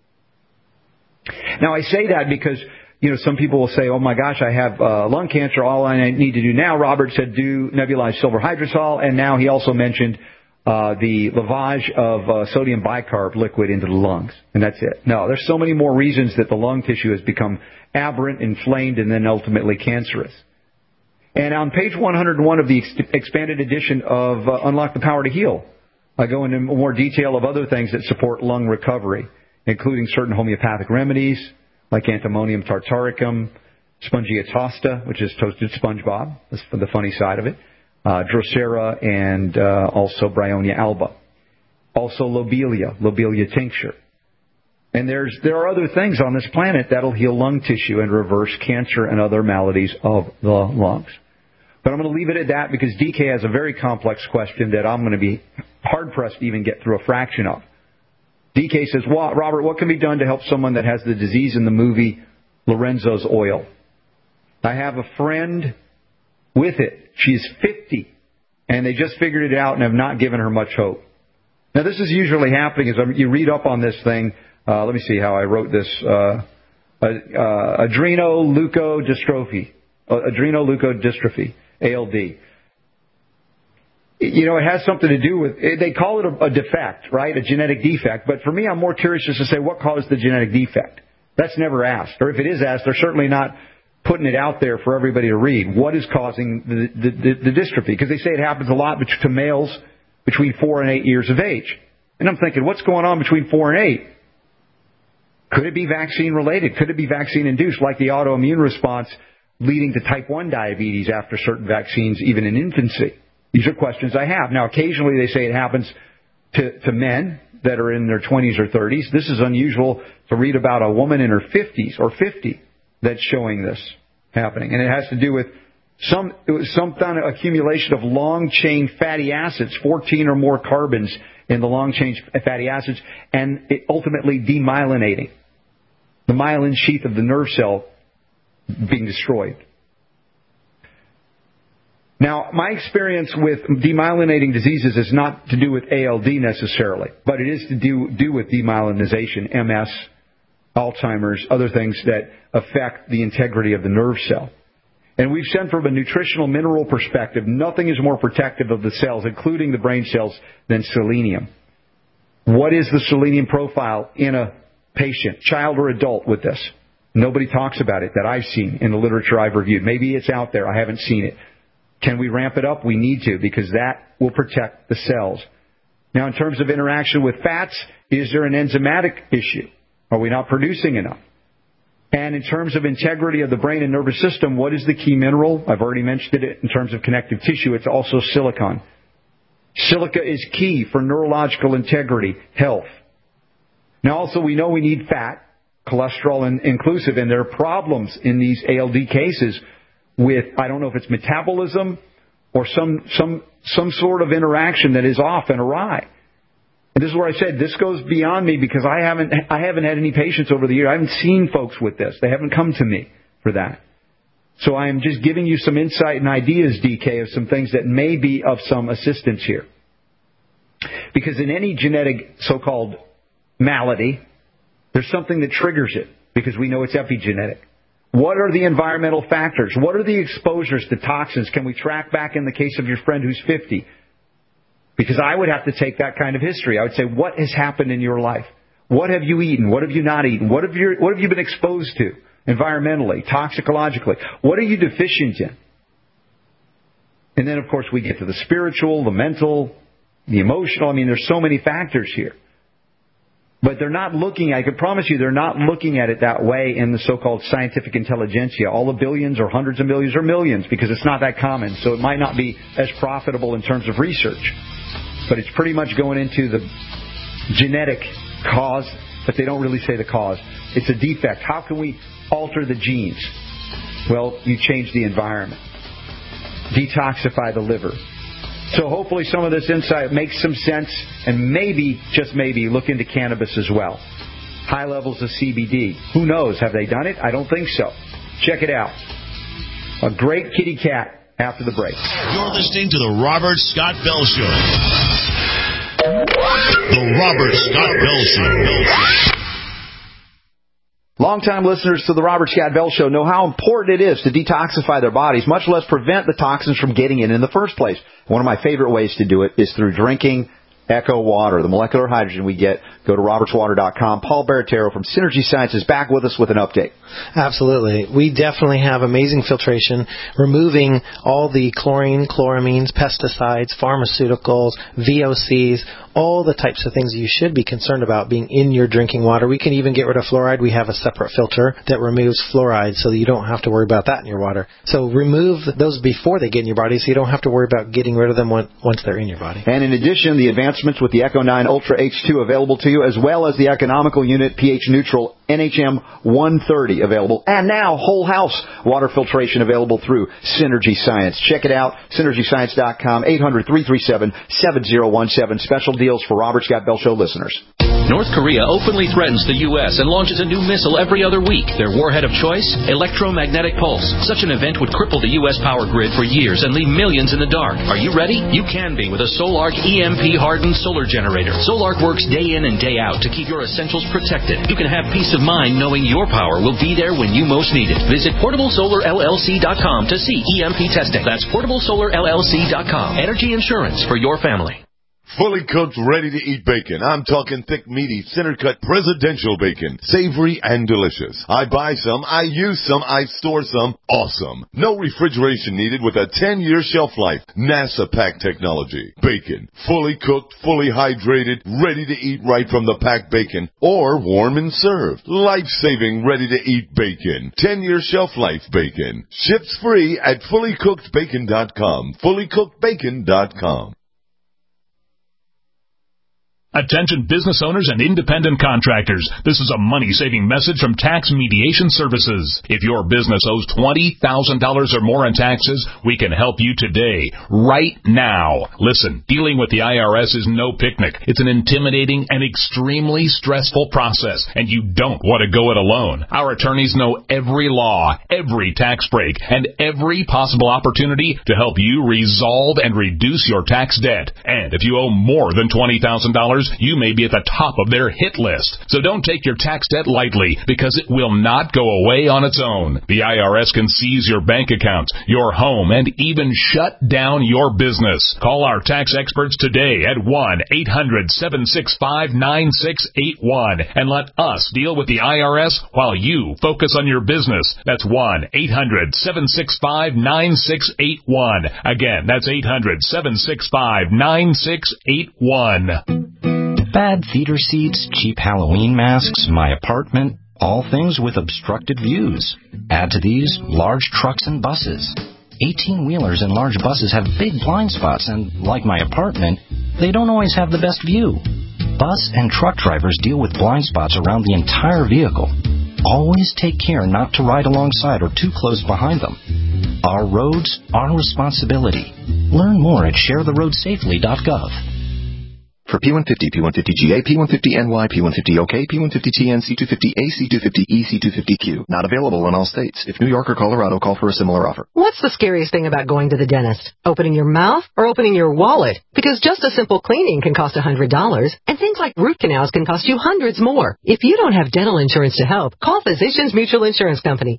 Now, I say that because, some people will say, oh, my gosh, I have lung cancer. All I need to do now, Robert said, do nebulized silver hydrosol. And now he also mentioned the lavage of sodium bicarb liquid into the lungs. And that's it. No, there's so many more reasons that the lung tissue has become aberrant, inflamed, and then ultimately cancerous. And on page 101 of the expanded edition of Unlock the Power to Heal, I go into more detail of other things that support lung recovery, including certain homeopathic remedies like antimonium tartaricum, Spongia tosta, which is toasted SpongeBob. That's the funny side of it. Drosera, and also Bryonia alba. Also lobelia tincture. And there are other things on this planet that'll heal lung tissue and reverse cancer and other maladies of the lungs. But I'm going to leave it at that because DK has a very complex question that I'm going to be hard-pressed to even get through a fraction of. DK says, Robert, what can be done to help someone that has the disease in the movie Lorenzo's Oil? I have a friend with it. She's 50, and they just figured it out and have not given her much hope. Now, this is usually happening as you read up on this thing. Let me see how I wrote this. Adrenoleukodystrophy, ALD. It has something to do with, they call it a defect, right? A genetic defect. But for me, I'm more curious just to say what caused the genetic defect. That's never asked. Or if it is asked, they're certainly not putting it out there for everybody to read. What is causing the dystrophy? Because they say it happens a lot to males between 4 and 8 years of age. And I'm thinking, what's going on between 4 and 8? Could it be vaccine related? Could it be vaccine induced, like the autoimmune response leading to type 1 diabetes after certain vaccines, even in infancy? These are questions I have. Now, occasionally they say it happens to men that are in their 20s or 30s. This is unusual to read about a woman in her 50s or 50 that's showing this happening. And it has to do with some kind of accumulation of long-chain fatty acids, 14 or more carbons in the long-chain fatty acids, and it ultimately demyelinating. The myelin sheath of the nerve cell being destroyed. Now, my experience with demyelinating diseases is not to do with ALD necessarily, but it is to do with demyelinization, MS, Alzheimer's, other things that affect the integrity of the nerve cell. And we've said from a nutritional mineral perspective, nothing is more protective of the cells, including the brain cells, than selenium. What is the selenium profile in a patient, child or adult, with this. Nobody talks about it that I've seen in the literature I've reviewed. Maybe it's out there. I haven't seen it. Can we ramp it up? We need to, because that will protect the cells. Now, in terms of interaction with fats, is there an enzymatic issue? Are we not producing enough? And in terms of integrity of the brain and nervous system, what is the key mineral? I've already mentioned it in terms of connective tissue. It's also silicon. Silica is key for neurological integrity, health. Now, also, we know we need fat, cholesterol inclusive, and there are problems in these ALD cases with, I don't know if it's metabolism or some sort of interaction that is off and awry. And this is where I said this goes beyond me, because I haven't had any patients over the years. I haven't seen folks with this. They haven't come to me for that. So I am just giving you some insight and ideas, DK, of some things that may be of some assistance here. Because in any genetic so-called malady, there's something that triggers it, because we know it's epigenetic. What are the environmental factors? What are the exposures to toxins? Can we track back in the case of your friend who's 50? Because I would have to take that kind of history. I would say, what has happened in your life? What have you eaten? What have you not eaten? What have you been exposed to environmentally, toxicologically? What are you deficient in? And then, of course, we get to the spiritual, the mental, the emotional. I mean, there's so many factors here. But they're not looking, I can promise you, they're not looking at it that way in the so-called scientific intelligentsia. All the billions or hundreds of millions or millions, because it's not that common. So it might not be as profitable in terms of research. But it's pretty much going into the genetic cause, but they don't really say the cause. It's a defect. How can we alter the genes? Well, you change the environment. Detoxify the liver. So hopefully some of this insight makes some sense, and maybe, just maybe, look into cannabis as well. High levels of CBD. Who knows? Have they done it? I don't think so. Check it out. A great kitty cat after the break. You're listening to The Robert Scott Bell Show. The Robert Scott Bell Show. Longtime listeners to the Robert Scott Bell Show know how important it is to detoxify their bodies, much less prevent the toxins from getting in the first place. One of my favorite ways to do it is through drinking Echo Water, the molecular hydrogen we get. Go to robertswater.com. Paul Baratero from Synergy Science is back with us with an update. Absolutely. We definitely have amazing filtration, removing all the chlorine, chloramines, pesticides, pharmaceuticals, VOCs, all the types of things you should be concerned about being in your drinking water. We can even get rid of fluoride. We have a separate filter that removes fluoride so that you don't have to worry about that in your water. So remove those before they get in your body so you don't have to worry about getting rid of them once they're in your body. And in addition, the advancements with the Echo 9 Ultra H2 available to you, as well as the economical unit pH neutral NHM 130 available, and now whole house water filtration available through Synergy Science. Check it out, synergyscience.com, 800-337-7017. Special deals for Robert Scott Bell Show listeners. North Korea openly threatens the U.S. and launches a new missile every other week. Their warhead of choice? Electromagnetic pulse. Such an event would cripple the U.S. power grid for years and leave millions in the dark. Are you ready? You can be with a Solark EMP-hardened solar generator. Solark works day in and day out to keep your essentials protected. You can have peace of mind knowing your power will be there when you most need it. Visit PortableSolarLLC.com to see EMP testing. That's PortableSolarLLC.com. Energy insurance for your family. Fully cooked, ready-to-eat bacon. I'm talking thick, meaty, center-cut presidential bacon. Savory and delicious. I buy some, I use some, I store some. Awesome. No refrigeration needed with a 10-year shelf life. NASA pack technology. Bacon. Fully cooked, fully hydrated, ready to eat right from the packed bacon. Or warm and served. Life-saving, ready-to-eat bacon. 10-year shelf life bacon. Ships free at fullycookedbacon.com. Fullycookedbacon.com. Attention business owners and independent contractors. This is a money-saving message from Tax Mediation Services. If your business owes $20,000 or more in taxes, we can help you today, right now. Listen, dealing with the IRS is no picnic. It's an intimidating and extremely stressful process, and you don't want to go it alone. Our attorneys know every law, every tax break, and every possible opportunity to help you resolve and reduce your tax debt. And if you owe more than $20,000, you may be at the top of their hit list. So don't take your tax debt lightly, because it will not go away on its own. The IRS can seize your bank account, your home, and even shut down your business. Call our tax experts today at 1-800-765-9681 and let us deal with the IRS while you focus on your business. That's 1-800-765-9681. Again, that's 800-765-9681. Bad theater seats, cheap Halloween masks, my apartment, all things with obstructed views. Add to these large trucks and buses. 18-wheelers and large buses have big blind spots, and like my apartment, they don't always have the best view. Bus and truck drivers deal with blind spots around the entire vehicle. Always take care not to ride alongside or too close behind them. Our roads, our responsibility. Learn more at sharetheroadsafely.gov. For P150, P150GA, P150NY, P150OK, P150TN, C250A, C250E, C250Q. Not available in all states. If New York or Colorado, call for a similar offer. What's the scariest thing about going to the dentist? Opening your mouth or opening your wallet? Because just a simple cleaning can cost $100, and things like root canals can cost you hundreds more. If you don't have dental insurance to help, call Physicians Mutual Insurance Company.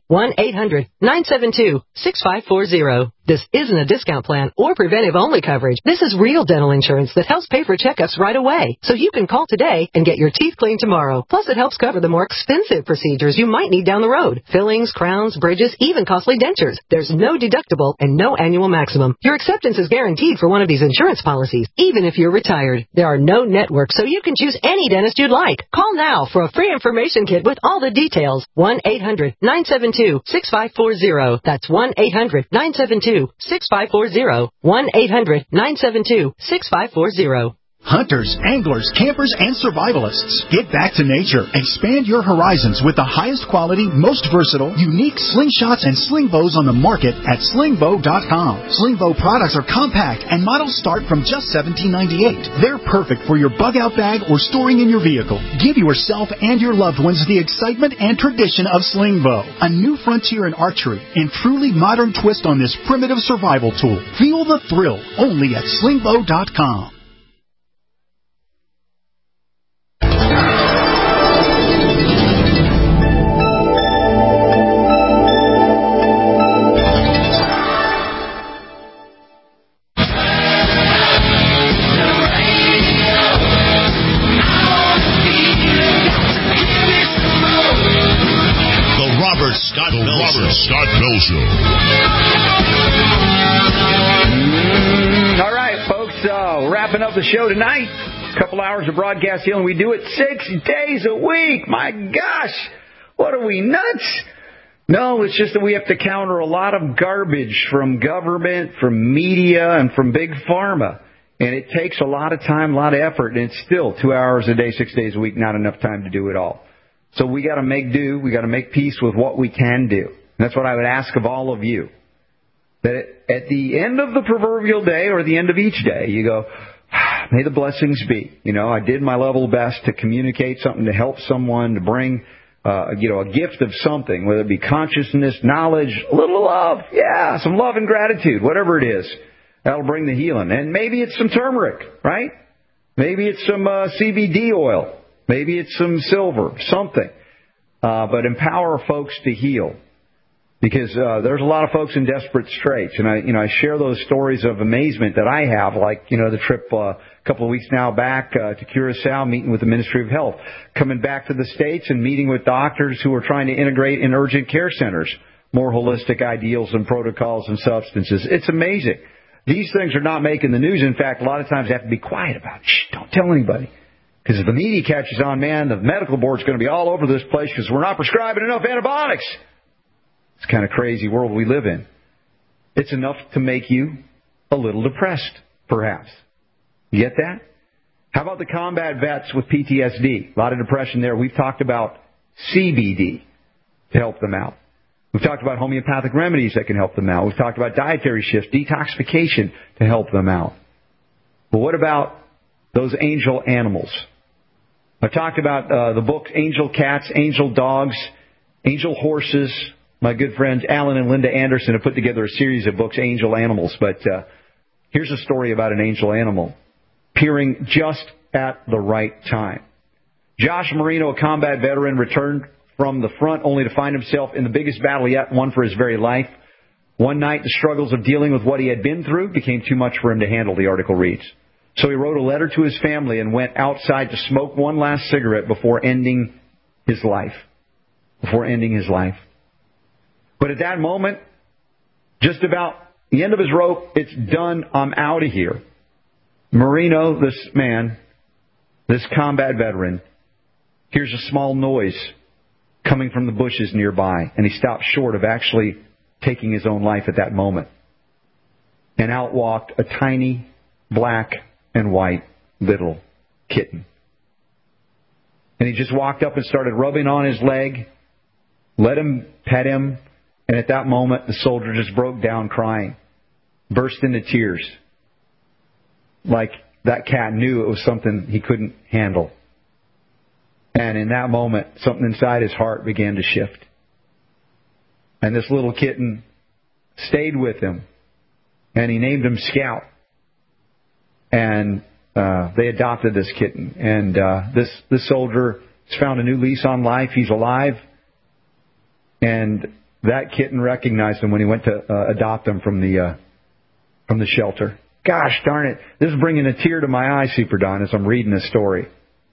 1-800-972-6540. This isn't a discount plan or preventive-only coverage. This is real dental insurance that helps pay for checkups right away. So you can call today and get your teeth cleaned tomorrow. Plus, it helps cover the more expensive procedures you might need down the road. Fillings, crowns, bridges, even costly dentures. There's no deductible and no annual maximum. Your acceptance is guaranteed for one of these insurance policies, even if you're retired. There are no networks, so you can choose any dentist you'd like. Call now for a free information kit with all the details. 1-800-972-6540. That's 1-800-972-6540. 1-800-972-6540. Hunters, anglers, campers, and survivalists. Get back to nature. Expand your horizons with the highest quality, most versatile, unique slingshots and sling bows on the market at slingbow.com. Slingbow products are compact and models start from just $17.98. They're perfect for your bug out bag or storing in your vehicle. Give yourself and your loved ones the excitement and tradition of Slingbow, a new frontier in archery and truly modern twist on this primitive survival tool. Feel the thrill only at slingbow.com. Scott Bell Show. All right, folks, wrapping up the show tonight. A couple hours of broadcast here, and we do it 6 days a week. My gosh, what are we, nuts? No, it's just that we have to counter a lot of garbage from government, from media, and from big pharma. And it takes a lot of time, a lot of effort, and it's still 2 hours a day, 6 days a week, not enough time to do it all. So we got to make do. We got to make peace with what we can do. And that's what I would ask of all of you. That at the end of the proverbial day or the end of each day, you go, may the blessings be. You know, I did my level best to communicate something, to help someone, to bring, a gift of something, whether it be consciousness, knowledge, a little love. Yeah, some love and gratitude, whatever it is. That'll bring the healing. And maybe it's some turmeric, right? Maybe it's some CBD oil. Maybe it's some silver, something. But empower folks to heal. Because there's a lot of folks in desperate straits. And I share those stories of amazement that I have, like, the trip a couple of weeks now back to Curacao, meeting with the Ministry of Health. Coming back to the States and meeting with doctors who are trying to integrate in urgent care centers more holistic ideals and protocols and substances. It's amazing. These things are not making the news. In fact, a lot of times they have to be quiet about it. Shh, don't tell anybody. Because if the media catches on, man, the medical board's going to be all over this place because we're not prescribing enough antibiotics. It's kind of crazy world we live in. It's enough to make you a little depressed, perhaps. You get that? How about the combat vets with PTSD? A lot of depression there. We've talked about CBD to help them out. We've talked about homeopathic remedies that can help them out. We've talked about dietary shifts, detoxification to help them out. But what about those angel animals? I talked about the books Angel Cats, Angel Dogs, Angel Horses. My good friends Alan and Linda Anderson have put together a series of books, Angel Animals. But here's a story about an angel animal. Appearing just at the right time. Josh Marino, a combat veteran, returned from the front only to find himself in the biggest battle yet won for his very life. One night, the struggles of dealing with what he had been through became too much for him to handle, the article reads. So he wrote a letter to his family and went outside to smoke one last cigarette before ending his life. But at that moment, just about the end of his rope, it's done, I'm out of here. Marino, this man, this combat veteran, hears a small noise coming from the bushes nearby, and he stopped short of actually taking his own life at that moment. And out walked a tiny black and white little kitten. And he just walked up and started rubbing on his leg, let him pet him, and at that moment the soldier just broke down crying, burst into tears, like that cat knew it was something he couldn't handle. And in that moment, something inside his heart began to shift. And this little kitten stayed with him, and he named him Scout. And they adopted this kitten. And this soldier has found a new lease on life. He's alive. And that kitten recognized him when he went to adopt him from the shelter. Gosh darn it. This is bringing a tear to my eye, Super Don, as I'm reading this story.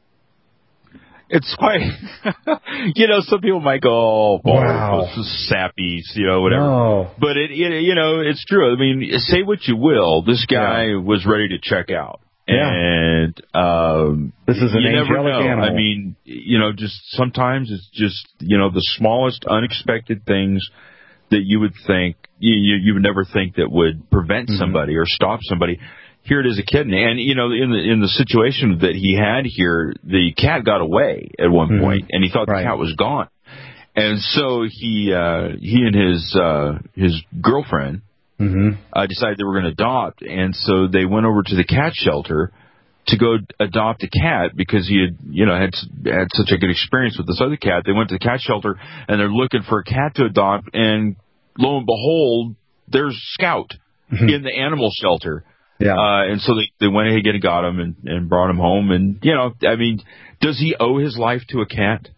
It's quite, some people might go, oh, boy, wow, this is sappy, whatever. No. But it's true. I mean, say what you will. This guy was ready to check out. Yeah. And, this is an angelic animal. I mean, just sometimes it's just, the smallest unexpected things that you would think, you would never think that would prevent somebody or stop somebody. Here it is, a kitten, and in the situation that he had here, the cat got away at one point, and he thought the cat was gone, and so he and his girlfriend decided they were going to adopt, and so they went over to the cat shelter to go adopt a cat because he had had such a good experience with this other cat. They went to the cat shelter and they're looking for a cat to adopt, and lo and behold, there's Scout in the animal shelter. Yeah. And so they went ahead and got him and brought him home. And, I mean, does he owe his life to a cat?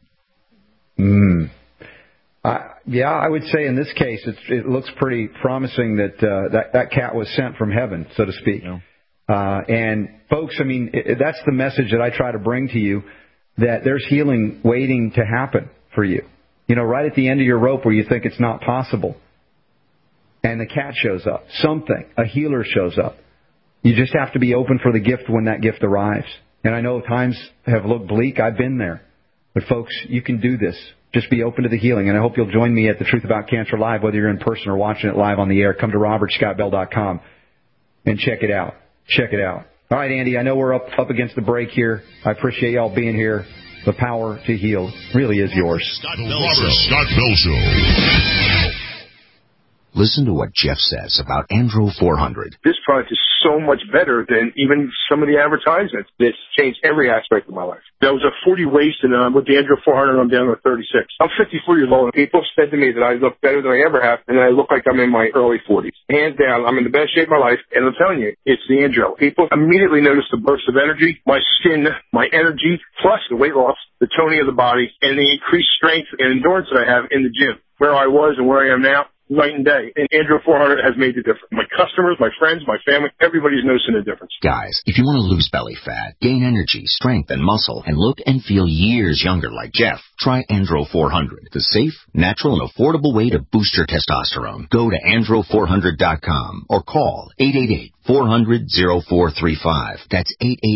Yeah, I would say in this case, it looks pretty promising that cat was sent from heaven, so to speak. Yeah. And folks, I mean, that's the message that I try to bring to you, that there's healing waiting to happen for you. Right at the end of your rope where you think it's not possible. And the cat shows up. A healer shows up. You just have to be open for the gift when that gift arrives. And I know times have looked bleak. I've been there. But folks, you can do this. Just be open to the healing. And I hope you'll join me at the Truth About Cancer Live, whether you're in person or watching it live on the air. Come to robertscottbell.com and check it out. All right, Andy, I know we're up against the break here. I appreciate y'all being here. The power to heal really is yours. The Robert Scott Bell Show. Listen to what Jeff says about Andro 400. This product is so much better than even some of the advertisements. It's changed every aspect of my life. There was a 40 waist, and with the Andro 400, I'm down to 36. I'm 54 years old, and people said to me that I look better than I ever have, and I look like I'm in my early 40s. Hands down, I'm in the best shape of my life, and I'm telling you, it's the Andro. People immediately notice the burst of energy, my skin, my energy, plus the weight loss, the toning of the body, and the increased strength and endurance that I have in the gym. Where I was and where I am now, night and day. And Andro 400 has made the difference. My customers, my friends, my family, everybody's noticing the difference. Guys, if you want to lose belly fat, gain energy, strength, and muscle, and look and feel years younger like Jeff, try Andro 400, the safe, natural, and affordable way to boost your testosterone. Go to andro400.com or call 888-400-0435. That's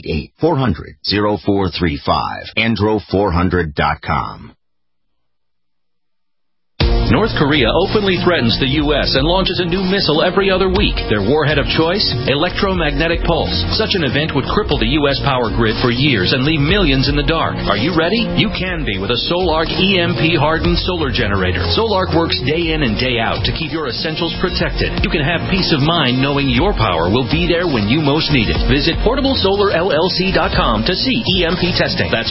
888-400-0435. andro400.com. North Korea openly threatens the U.S. and launches a new missile every other week. Their warhead of choice? Electromagnetic pulse. Such an event would cripple the U.S. power grid for years and leave millions in the dark. Are you ready? You can be with a Solarc EMP-hardened solar generator. Solarc works day in and day out to keep your essentials protected. You can have peace of mind knowing your power will be there when you most need it. Visit PortableSolarLLC.com to see EMP testing. That's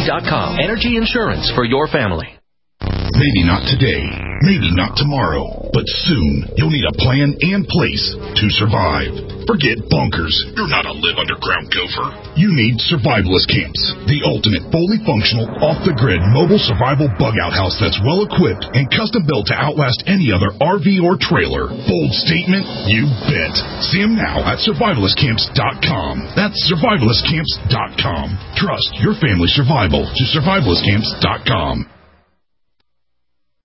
PortableSolarLLC.com. Energy insurance for your family. Maybe not today, maybe not tomorrow, But soon, you'll need a plan and place to survive. Forget bunkers. You're not a live underground gopher. You need Survivalist Camps, the ultimate fully functional, off-the-grid mobile survival bug-out house that's well-equipped and custom-built to outlast any other RV or trailer. Bold statement? You bet. See them now at survivalistcamps.com. That's survivalistcamps.com. Trust your family's survival to survivalistcamps.com.